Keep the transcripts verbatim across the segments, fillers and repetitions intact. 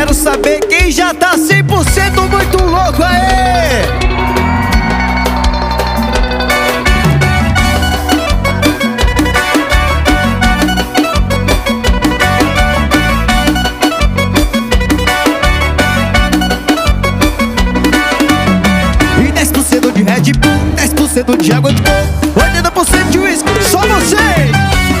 quero saber quem já tá cem por cento muito louco aí. E dez por cento de Red Bull, dez por cento de água de coco, oitenta por cento de uísque, só vocês.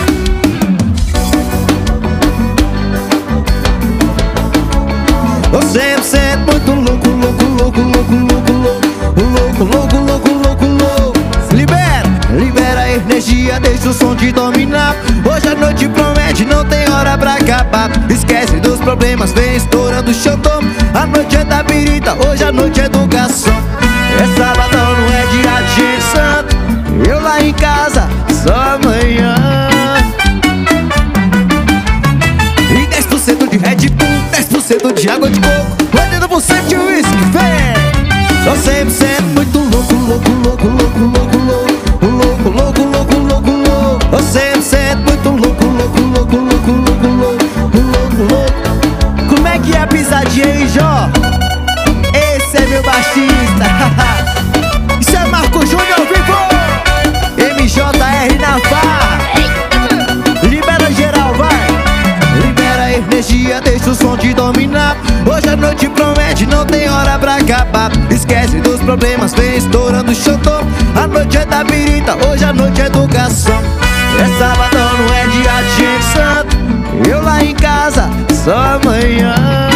cem por cento muito louco, louco, louco, louco, louco, louco, louco, louco, louco, louco, louco. Libera, libera a energia, deixa o som te dominar. Hoje a noite promete, não tem hora pra acabar. Esquece dos problemas, vem estourando o xandão. A noite é da birita, hoje a noite é do garçom. É sabadão, não é dia de gente santo. Eu lá em casa, só amanhã. E dez por cento de Red Bull, dez por cento de água de coco, oitenta por cento de uísque, vem! Só cem por cento muito louco, louco, louco, louco, louco, louco, louco, louco, louco, louco, louco. Só cem por cento muito louco, louco, louco, louco, louco, louco, louco, louco. Como é que é a pisadinha aí, Jó? Esse é meu baixista. Isso é Marco Júnior ao vivo. M J R na farra. Libera geral, vai. Libera a energia, deixa o som te dominar. Hoje a noite promete, não tem hora pra acabar. Esquece dos problemas, vem estourando o xandão. A noite é da birita, hoje a noite é do garçom. É sabadão, não é dia de gente santo. Eu lá em casa, só amanhã.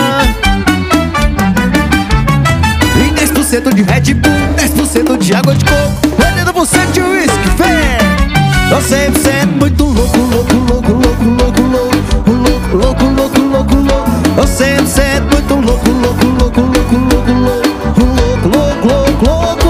E dez por cento de Red Bull, dez por cento de água de coco, oitenta por cento de uísque, vem! Só cem por cento muito louco, louco, louco, louco, louco, louco, louco, louco, louco, louco, louco. Só cem por cento muito louco, louco, louco, louco, louco, louco, louco, louco, louco, louco.